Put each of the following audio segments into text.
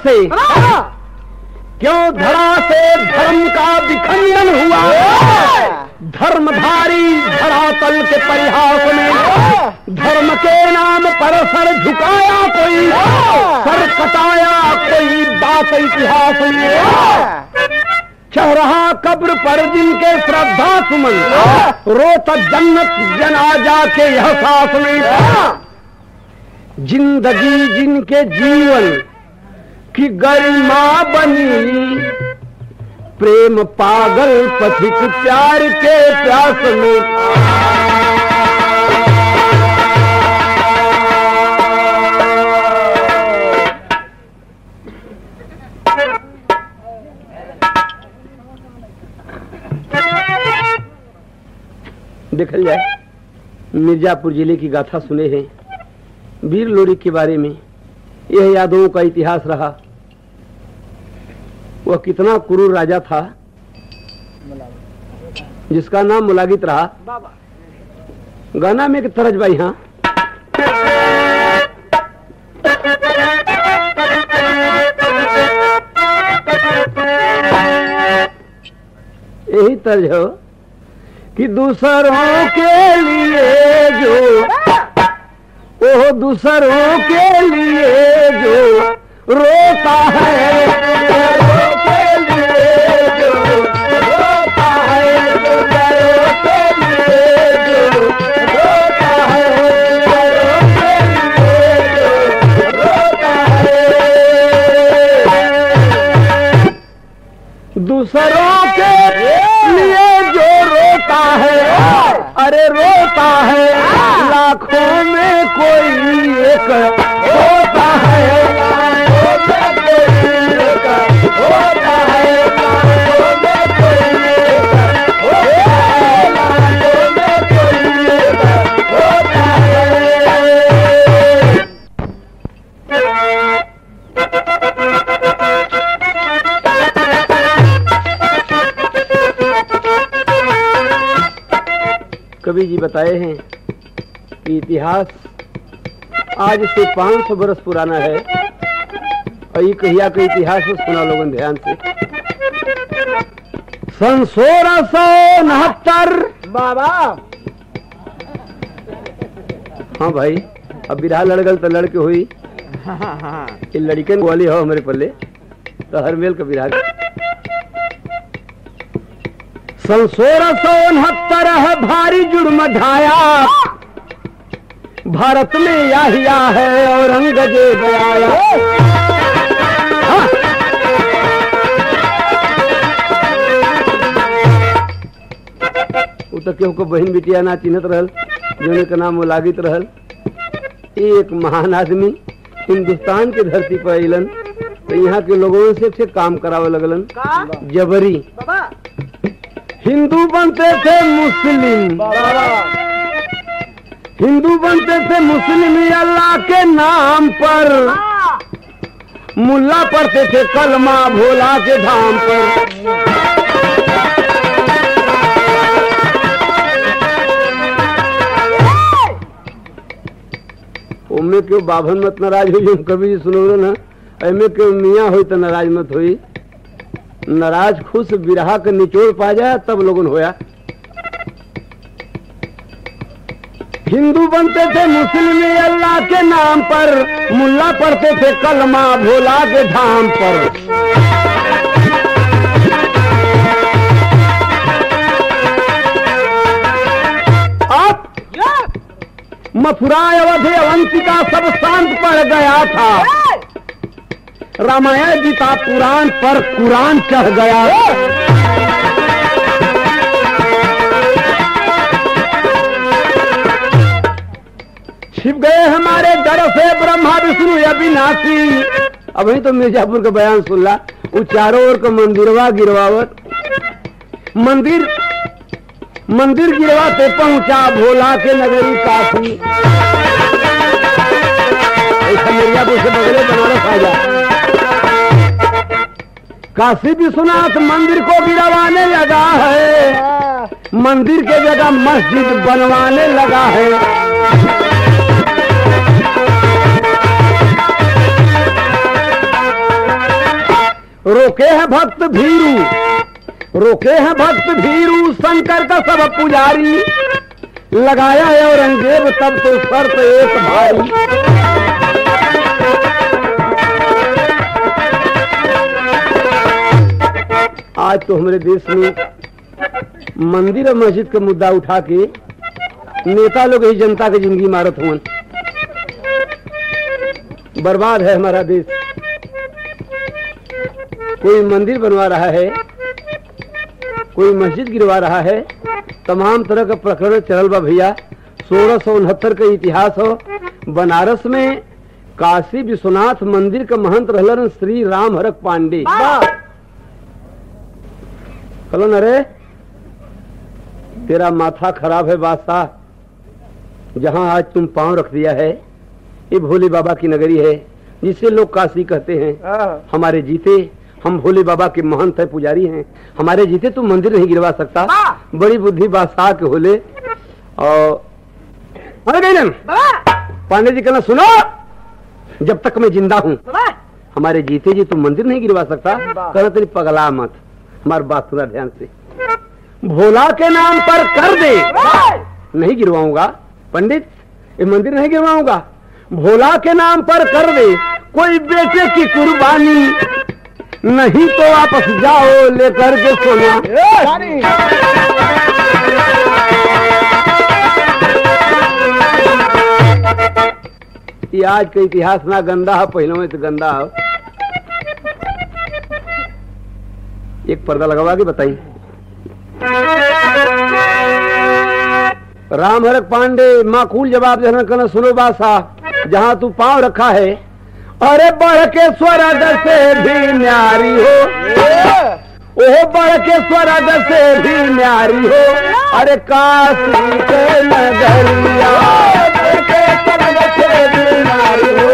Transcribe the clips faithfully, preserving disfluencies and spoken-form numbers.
से क्यों धरा से धर्म का विखंडन हुआ। धर्मधारी धरातल के परिहास में धर्म के नाम पर सर झुकाया कोई, सर कटाया कोई बात इतिहास में। चढ़ रहा कब्र पर जिनके श्रद्धा सुमन, रोता जन्नत जनाजा के यह सास में। जिंदगी जिनके जीवन की गरिमा बनी, प्रेम पागल पथिक प्यार के प्यास में। देखल जाए मिर्जापुर जिले की गाथा सुने हैं, वीर लोरी के बारे में। यह यादवों का इतिहास रहा। वह कितना क्रूर राजा था जिसका नाम मुलागित रहा। गाना में एक तरज भाई, हाँ यही तर्ज हो कि दूसरों के लिए जो, ओह दूसरों के लिए जो रोता है, दूसरों के लिए जो रोता है, दूसरों के लिए जो रोता है, दूसरों के लिए जो रोता है, अरे रोता है लाखों में कोई एक होता है, लाखों में कोई एक होता है, लाखों में कोई एक होता है, लाखों में कोई एक होता कवि जी बताए हैं कि इतिहास आज से पाँच सौ बरस पुराना है। और ये कहिया का इतिहास सुना लोगों ध्यान से। सन सोलह सौ उनहत्तर बाबा, हाँ भाई, अब बिरहा लड़गल तो लड़के हुई। ये लड़कन वाली हो हमारे पल्ले तो हर मेल का बिरहा। सन सोलह सौ उनहत्तर है भारी जुर्म ढाया, भारत में याहिया है औरंगजेब आया। हाँ। वो तो केहू को बहन बिटिया ना चिन्हत रहल, जोने का नाम मुलागित रहल। एक महान आदमी हिंदुस्तान की धरती पर अलन तो यहाँ के लोगों से, से काम करावे लगलन जबरी। हिंदू बनते थे मुस्लिम, हिंदू बनते थे मुस्लिम अल्लाह के नाम पर, मुल्ला पढ़ते थे कलमा भोला के धाम पर। उनमें क्यों बाभन मत नाराज हुई, जो कभी सुनो ना, एमे क्यों मियाँ हुई तो नाराज मत हुई। नाराज खुश बिरहा के निचोड़ पा जाए तब लोगन होया। हिंदू बनते थे मुस्लिम अल्लाह के नाम पर, मुल्ला पढ़ते थे कलमा भोला के धाम पर। अब मथुरा अवध अवंतिका सब शांत पड़ गया था। रामायण गीता पुराण पर कुरान चढ़ गया। छिप गए हमारे डर से ब्रह्मा विष्णु अविनाशी। अब ही तो मिर्जापुर का बयान सुन ला। वो चारों ओर का मंदिरवा गिरवावत, मंदिर मंदिर गिरवाते पहुंचा भोला के नगरी काशी। ऐसा मिर्जापुर से बगले बनारस आ जा। काशी विश्वनाथ मंदिर को गिरवाने लगा है, मंदिर के जगह मस्जिद बनवाने लगा है। रोके हैं भक्त भीरू, रोके हैं भक्त भीरू, शंकर का सब पुजारी, लगाया है औरंगजेब तब तो शर्त एक भारी। आज तो हमारे देश में मंदिर और मस्जिद का मुद्दा उठा के नेता लोग ही जनता की जिंदगी मारत हुआ। बर्बाद है हमारा देश। कोई मंदिर बनवा रहा है, कोई मस्जिद गिरवा रहा है, तमाम तरह का प्रकरण चल बा भैया। सोलह सौ उनहत्तर का इतिहास हो। बनारस में काशी विश्वनाथ मंदिर का महंत रहलन श्री राम हरक पांडे। कलो नरे तेरा माथा खराब है बादशाह, जहां आज तुम पांव रख दिया है ये भोले बाबा की नगरी है जिसे लोग काशी कहते हैं। हमारे जीते हम भोले बाबा के महंत है, पुजारी हैं, हमारे जीते तुम मंदिर नहीं गिरवा सकता। बड़ी बुद्धि बादशाह के होले। और पांडे जी कहना सुनो, जब तक मैं जिंदा हूँ हमारे जीते जी तुम मंदिर नहीं गिरवा सकता। कहना तेरी पगला मत, हमारी बात सुना ध्यान से। भोला के नाम पर कर दे, नहीं गिरवाऊंगा पंडित, ये मंदिर नहीं गिरवाऊंगा। भोला के नाम पर कर दे कोई बेटे की कुर्बानी, नहीं तो वापस जाओ लेकर के सोना। ये आज का इतिहास ना गंदा है, पहले में तो गंदा है। एक पर्दा लगवा के बताइए। राम हरक पांडे माकूल जवाब देना, कहना सुनो बादशाह, जहां तू पांव रखा है, अरे बढ़ के स्वर्ग से भी न्यारी हो, ओह बढ़ के स्वर्ग से भी न्यारी हो, अरे काशी के नगरिया के स्वर्ग से भी न्यारी हो,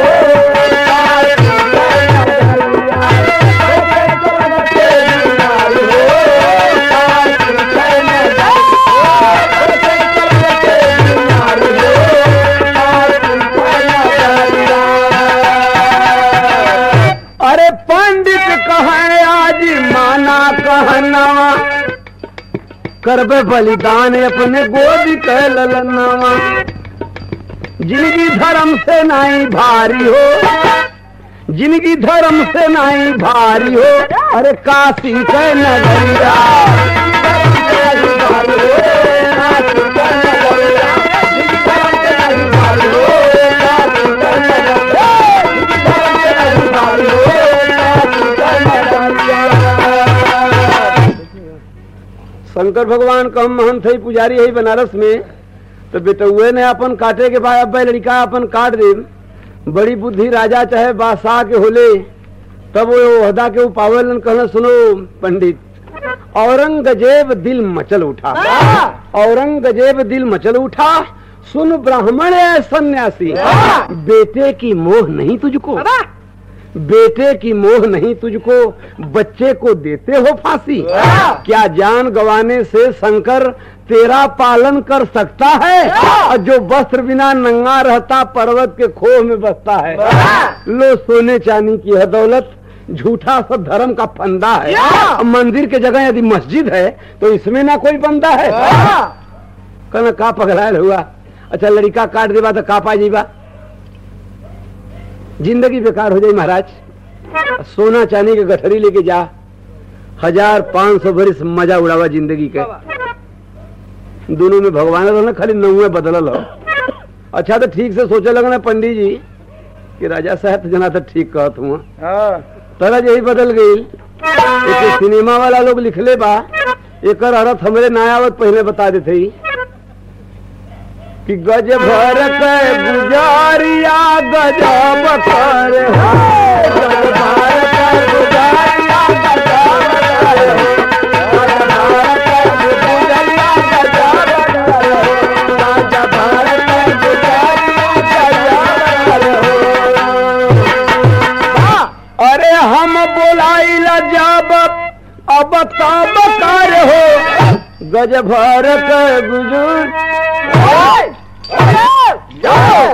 कहनावा करबे बलिदान अपने गोदी के ललनावा, जिनकी धर्म से नहीं भारी हो, जिनकी धर्म से नहीं भारी हो, अरे काशी के नगरिया शंकर भगवान का हम महंत है, पुजारी है बनारस में। तो बेटुए ने अपन काटे के बाद अब लड़का अपन काट दे। बड़ी बुद्धि राजा चाहे बादशाह के होले, तब वो ओहदा के पावेलन। कहना सुनो पंडित, औरंगजेब दिल मचल उठा, औरंगजेब दिल मचल उठा। सुन ब्राह्मण है सन्यासी, बेटे की मोह नहीं तुझको, बेटे की मोह नहीं तुझको, बच्चे को देते हो फांसी। क्या जान गंवाने से शंकर तेरा पालन कर सकता है? और जो वस्त्र बिना नंगा रहता पर्वत के खोह में बसता है। लो सोने चांदी की है दौलत, झूठा सब धर्म का फंदा है। मंदिर के जगह यदि मस्जिद है तो इसमें ना कोई बंदा है। कहना का पगलायल हुआ, अच्छा लड़का काट देवा तो का पा जीवा, जिंदगी बेकार हो जाए महाराज। सोना चांदी के गठरी लेके जा, हजार पांच सौ बरिस मजा उड़ावा जिंदगी के। दोनों में भगवान रहना, खाली नौवे बदलल हो। अच्छा तो ठीक से सोचे लगना पंडित जी कि राजा साहब जना तो ठीक कहत हुआ, तरह यही बदल गई। एक सिनेमा वाला लोग लिखले बा, एक अर्थ हमरे नायावत पहले बता देते ही कि गज भर के गुजारिया गजब कर हो, गज भर के गुजारिया गजब कर हो, गज भर के गुजारिया गजब कर हो, गज भर के गुजारिया गजब कर हो। अरे हम बोलाइला जब अब तब कर हो, गज भर के गुजर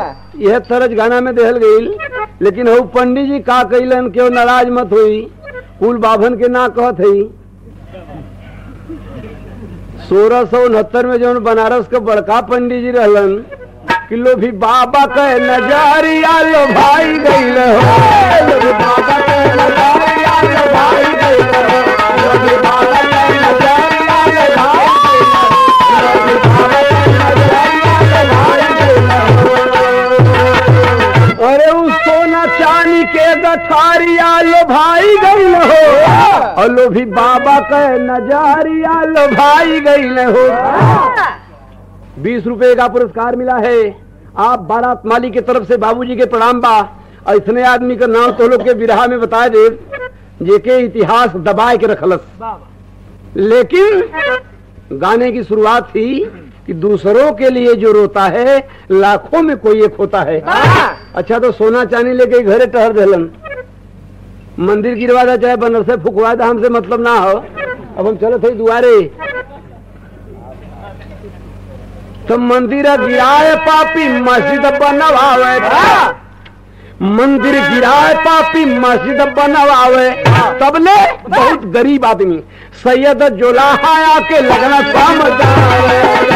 यह तरज गाना में देहल गई। लेकिन हो पंडित जी का कैलन, क्यों नाराज मत हुई। कुल बाभन के ना कहत है। सोलह सौ उनहत्तर में जो बनारस के बड़का पंडित जी रहलन किलो भी बाबा के नजरिया लो भाई गईल हो, बाबा के नजरिया लो भाई गईल हो, बाबा के नजरिया लो भाई गईल हो, बाबा के नजरिया लो भाई गईल हो। अरे उस सोना चांदी के गठारिया लो भाई गईल हो, और लो भी बाबा के नजरिया लो भाई गईल हो। बीस रुपए का पुरस्कार मिला है। आप बारात माली की तरफ से बाबूजी के प्रणाम बा। और इतने आदमी का नाम तो लोग के विरहा में बताए दे जेके इतिहास दबाए के रखलस। लेकिन गाने की शुरुआत थी कि दूसरों के लिए जो रोता है लाखों में कोई एक होता है। अच्छा तो सोना चांदी लेके घरे टहर देलन, मंदिर गिरवा दा चाहे बनरसे फुकवा दा, हमसे मतलब ना हो। अब हम चलो थे दुआरे तो मंदिर गिराए पापी मस्जिद बनवावे, मंदिर गिराए पापी मस्जिद बनवावे। तबले बहुत गरीब आदमी सैयद जोलाहा आके लगना समझावे,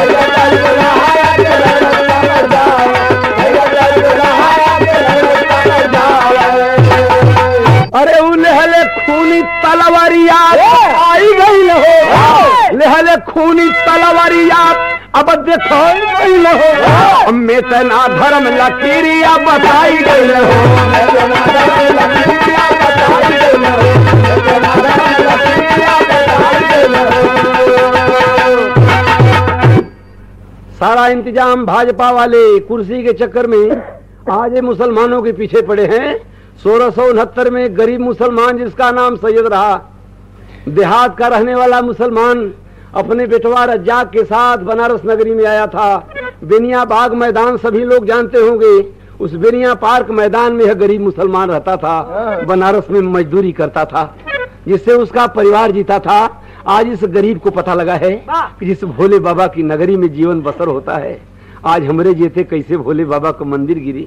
अरे उलहले खूनी तलवारिया आई गई हो, लहले खूनी तलवारिया अब देखो गई हो, मैं तना धर्म लकीरिया बताई गई हो, सारा इंतजाम भाजपा वाले कुर्सी के चक्कर में आज ये मुसलमानों के पीछे पड़े हैं। सोलह सौ उनहत्तर में गरीब मुसलमान जिसका नाम सैयद रहा, देहात का रहने वाला मुसलमान अपने बेटवा रज्जाक के साथ बनारस नगरी में आया था। बेनिया बाग मैदान सभी लोग जानते होंगे, उस बेनिया पार्क मैदान में यह गरीब मुसलमान रहता था, बनारस में मजदूरी करता था, जिससे उसका परिवार जीता था। आज इस गरीब को पता लगा है कि जिस भोले बाबा की नगरी में जीवन बसर होता है, आज हमरे जेते कैसे भोले बाबा को मंदिर गिरी।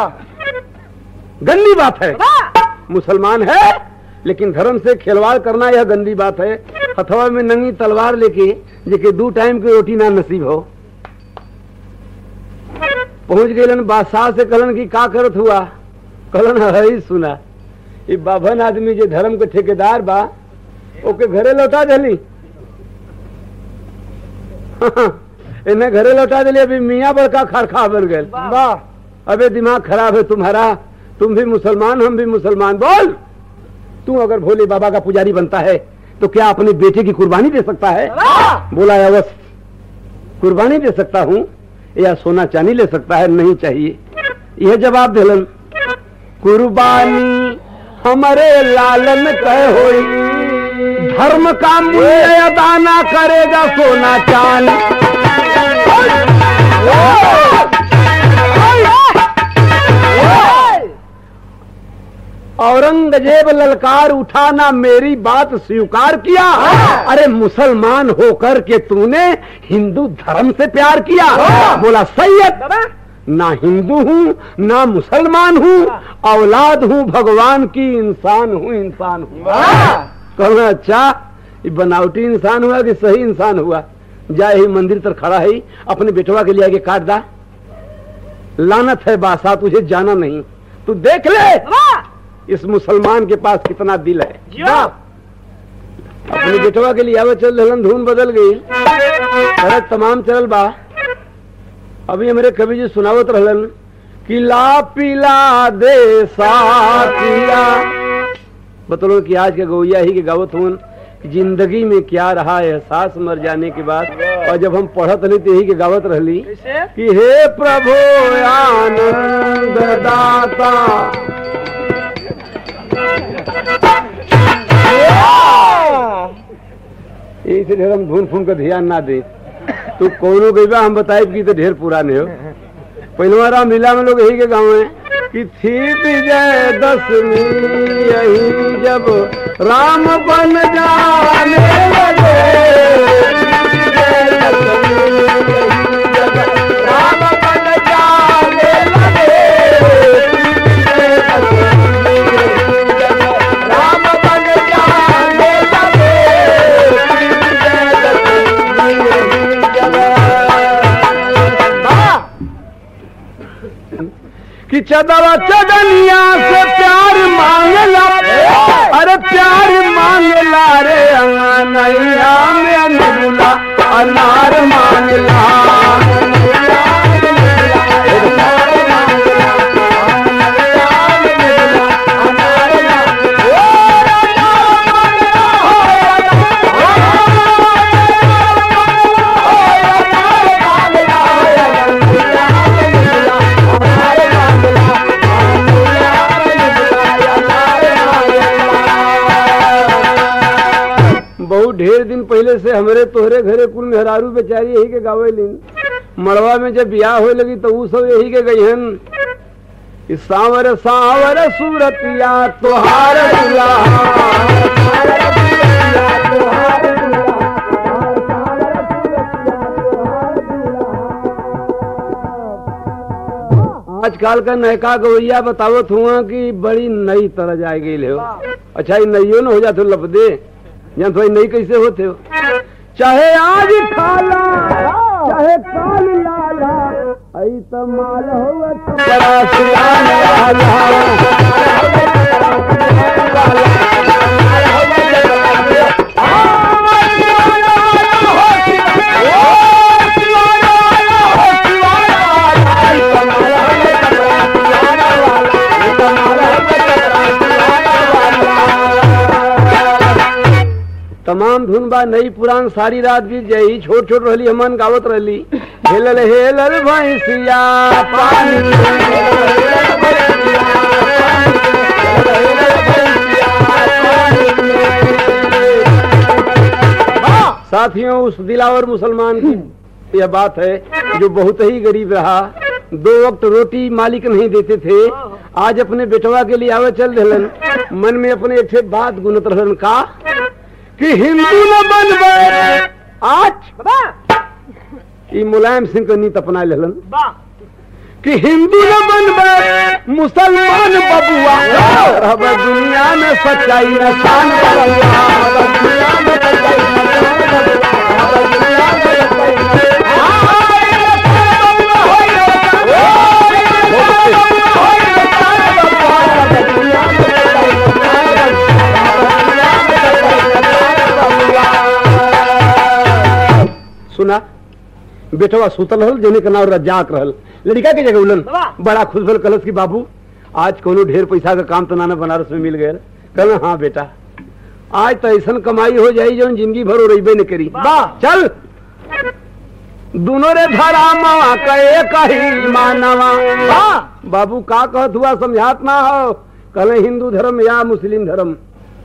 गंदी बात है, मुसलमान है लेकिन धर्म से खिलवाड़ करना यह गंदी बात है। हथवा में नंगी तलवार लेके जेके दो टाइम की रोटी ना नसीब हो। पहुंच गए बादशाह से कहलन की का करत हुआ, कहलन है सुना ये बाभन आदमी जो धर्म के ठेकेदार बा ओके घरे लौटा दिली, इन्हें घरे लौटा दिली। अभी मियाँ बड़का खरखा बढ़ गए, अबे दिमाग खराब है तुम्हारा, तुम भी मुसलमान हम भी मुसलमान। बोल तू अगर भोले बाबा का पुजारी बनता है तो क्या अपने बेटे की कुर्बानी दे सकता है? बोला अवश्य कुर्बानी दे सकता हूँ, या सोना चांदी ले सकता है? नहीं चाहिए। यह जवाब दिलन, कुर्बानी हमारे लालन कह होई, धर्म का मूल्य अदा ना करेगा सोना चांदी। औरंगजेब ललकार उठा ना मेरी बात स्वीकार किया, अरे मुसलमान होकर के तूने हिंदू धर्म से प्यार किया। बोला सैयद ना हिंदू हूँ ना मुसलमान हूँ, औलाद हूँ भगवान की, इंसान हूँ इंसान हूँ। कहना अच्छा ये बनावटी इंसान हुआ कि सही इंसान हुआ? जाए ही मंदिर तर खड़ा है, अपने बेटवा के लिए आगे काट दा। लानत है बादशाह, तुझे जाना नहीं, तू देख ले इस मुसलमान के पास कितना दिल है। अपने बेटवा के लिए आवे चल रहलन, धुन बदल गई, अरे तमाम चल बा। अभी हमारे कवि जी सुनावत रहलन कि ला पिला दे साथिया, बतलो कि आज के गौया ही के गावत हुन जिंदगी में क्या रहा एहसास मर जाने के बाद। और जब हम पढ़त नहीं तो यही के गावत रहली कि हे प्रभु आनंद दाता, इसे ढेर हम धुन फून का ध्यान ना दे। तू कौनो गईबा हम बताए कि तो ढेर पुराने हो। पहलवा रामलीला में लोग यही के गाँव है कि थी विजय दशमी यही जब राम बन जाने लगे, राम बन जाने लगे, राम बन जाने कि चदवा चदनिया से प्यार मांगला, अरे प्यार मांगला रे अंगनैया में निर्मला अनार मांगला। बहुत ढेर दिन पहले से हमरे तोहरे घरे कुल मेहरारू बेचारी यही के गावे लीन। मड़वा में जब ब्याह हो लगी तो वो सब यही के गईहन। सांवर सांवर सूरतिया तोहार आजकल का नयका गवैया बतावत हुआ कि बड़ी नई तरह जाए गई हो। अच्छा ये नईयो न हो जाते लपदे जान थोड़ी नहीं कैसे होते हो। चाहे आज खाला चाहे काल लाला आई तो माल हो बड़ा सियाना तमाम धुन बा नई पुरान सारी रात बीत जाई। छोट छोट रहली हमन गावत रहली हेलल हेलल भैंसिया पानी। साथियों उस दिलावर मुसलमान की यह बात है जो बहुत ही गरीब रहा। दो वक्त रोटी मालिक नहीं देते थे। आज अपने बेटवा के लिए आवे चल दिलन। मन में अपने एक बात गुनत रहन का कि हिंदू न बनबे आज ई मुलायम सिंह को नीत अपना लेलन कि हिंदू न बनबे मुसलमान बबुआ रहबे दुनिया में सच्चाई न शान सुना बेटवा सुतल रहल जेने का नाम रज्जाक रहल। लड़का के जगह उलन बड़ा खुश भल कलश की बाबू आज कोनो ढेर पैसा का काम तो नाना बनारस में मिल गया। कहना हाँ बेटा आज तो ऐसा कमाई हो जाई जो जिंदगी भर हो रही न करी। चल दोनों रे धरा मावा कहे कही मानवा। बाबू का कहत हुआ समझात ना हो। कहले हिंदू धर्म या मुस्लिम धर्म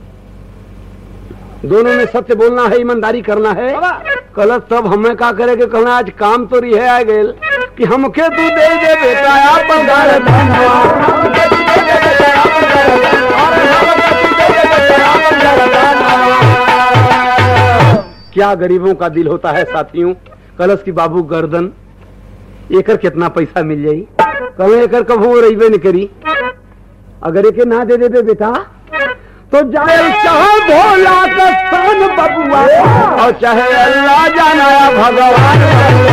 दोनों में सत्य बोलना है ईमानदारी करना है। कल तब हमें का करे के कहना आज काम तो रही है आ गए कि हमके तू दे दे बेटा क्या गरीबों का दिल होता है साथियों। कलश की बाबू गर्दन एकर कितना पैसा मिल जाई। कल एकर कब हो रही न करी। अगर एक ना दे दे बेटा तो जाए चाहे भोला का सान बबुआ और चाहे अल्लाह जाना भगवान।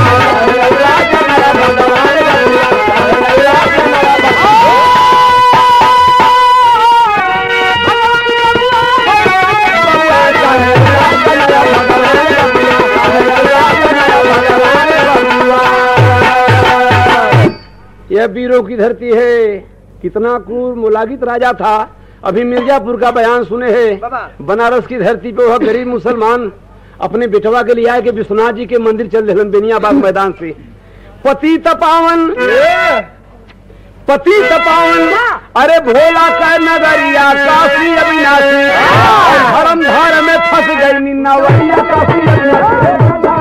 यह वीरों की धरती है। कितना क्रूर मुलागित राजा था। अभी मिर्जापुर का बयान सुने हैं। बनारस की धरती पे वह गरीब मुसलमान अपने बेटवा के लिए आए कि विश्वनाथ जी के मंदिर चल रहे बेनियाबाग मैदान से। पति तपावन पति तपावन अरे भोला का नगरिया काशी अविनाशी धर्म धार में फंस गई निन्नावरिया काशी।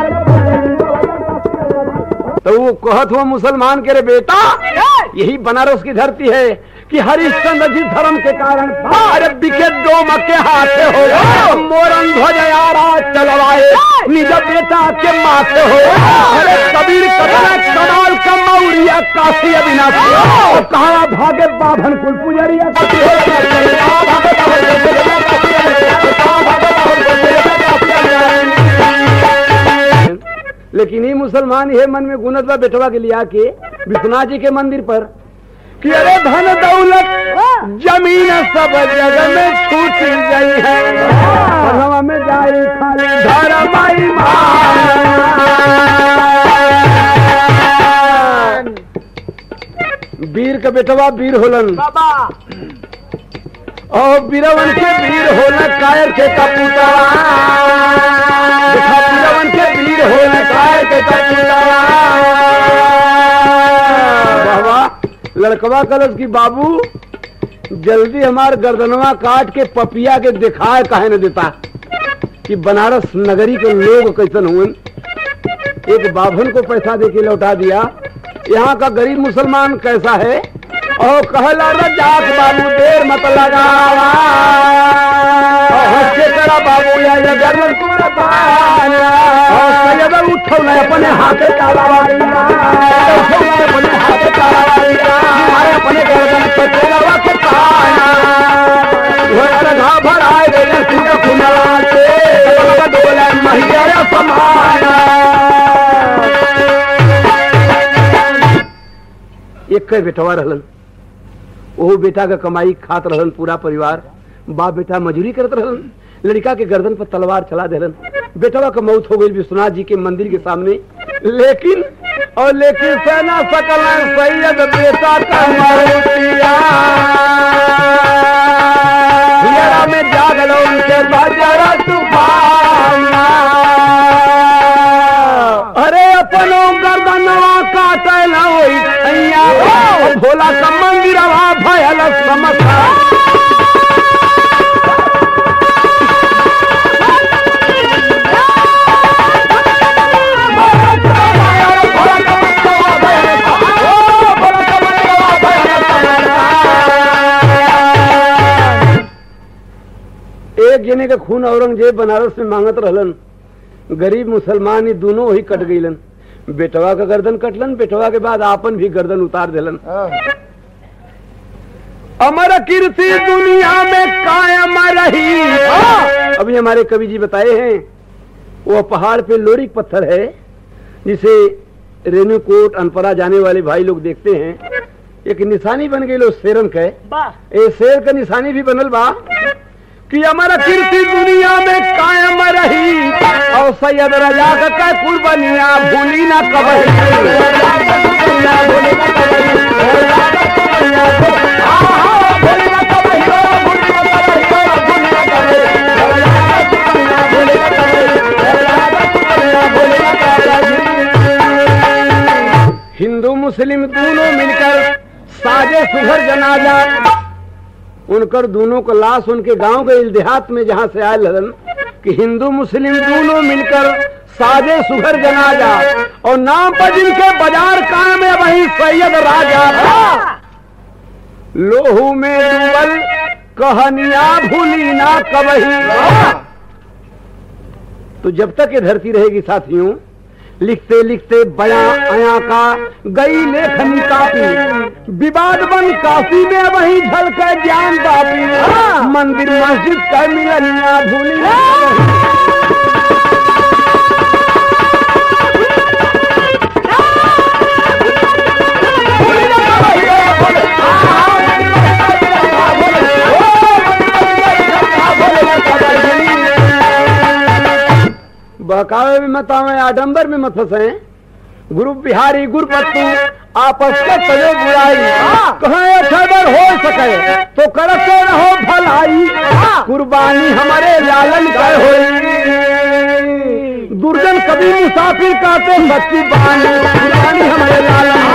तो वो कहत हुआ मुसलमान के रे बेटा यही बनारस की धरती है कि हरिश्चंद्र जी धर्म के कारण अरे बिके दो मक्के हाथे हो मोरन ध्वज यारा चलवाए निज बेटा के माथे हो। अरे कबीर कमाल का मौरिया काशी अविनाशी कहा भागे बाभन कुल पुजरिया। लेकिन ये मुसलमान ये मन में गुनत बा बेटवा के लिए आके विश्वनाथ जी के मंदिर पर कि अरे धन दौलत जमीन सब जगह में छूटी गई है, हवा में जाए खाली धर्म ईमान। वीर के बेटवा वीर होलन बाबा और बीरवन के वीर होलन कायर के कपूता, बीरवन के वीर होलन कायर के कपूता। बाबा लड़कवा कलश की बाबू जल्दी हमार गर्दनवा काट के पपिया के दिखाए काहे न देता कि बनारस नगरी के लोग कैसन हुए। एक बाभन को पैसा देके लौटा दिया, यहाँ का गरीब मुसलमान कैसा है और कहला रजाक बाबू देर मत लगावा हंसे करा बाबू या गर्दन को उठो न अपने हाथे तालावारी अपने हाथे तालावारी अपने गर्दन पे तेरा के पाना घा भराए गए सिंह खुनाते डोला महिला समाना। एक बेटवा रहलन, वो बेटा का कमाई खात रहलन पूरा परिवार, बाप बेटा मजूरी करत रहलन। लड़का के गर्दन पर तलवार चला देलन, बेटवा का मौत हो गई विश्वनाथ जी के मंदिर के सामने। लेकिन और लेकिन सेना सकल सैयद बेटा का मौतिया में जागलो उनके बाजारा तूफान। अरे अपनो गर्दनवा काटे ना होई छैया भोला का मंदिरवा भयल समसा। एक जने का खून औरंगजेब बनारस में मांगत रहलन, गरीब मुसलमान ही दोनों ही कट गईलन। बेटवा का गर्दन कटलन, बेटवा के बाद आपन भी गर्दन उतार देलन। अमर कीर्ति दुनिया में कायम रही। अभी हमारे कवि जी बताए हैं, वो पहाड़ पे लोरिक पत्थर है जिसे रेणुकूट अनपरा जाने वाले भाई लोग देखते हैं, एक निशानी बन गई लो शेरन के। ए शेर का निशानी भी बनल बा कि अमर कीर्ति दुनिया में कायम रही और सैयद रजा का कुर्बानियां भूली ना कभी। हिंदू मुस्लिम दोनों मिलकर साजे सुघर जनाजा, उनकर दोनों को लाश उनके गांव के देहात में जहां से आए लगन कि हिंदू मुस्लिम दोनों मिलकर साजे सुघर जनाजा और नाम पर जिनके बाजार कायम है वही सैयद राजा। लोहू में डूबल कहानियां भूली ना कबही। तो जब तक ये धरती रहेगी साथियों, लिखते लिखते बयां आया का गई लेखनी कापी, विवाद बन काशी में वही झलके ज्ञान कापी। मंदिर मस्जिद का मिलनिया भूली बहकावे में मत आवे, आडंबर में मत फंसे। गुरु बिहारी गुरुपत्तू आपस के तले बुराई, कहे खबर हो सके तो करते रहो भलाई। कुर्बानी हमारे लालन का होई, दुर्जन कभी मुसाफिर काते बच्ची बानी, कुर्बानी हमारे लालन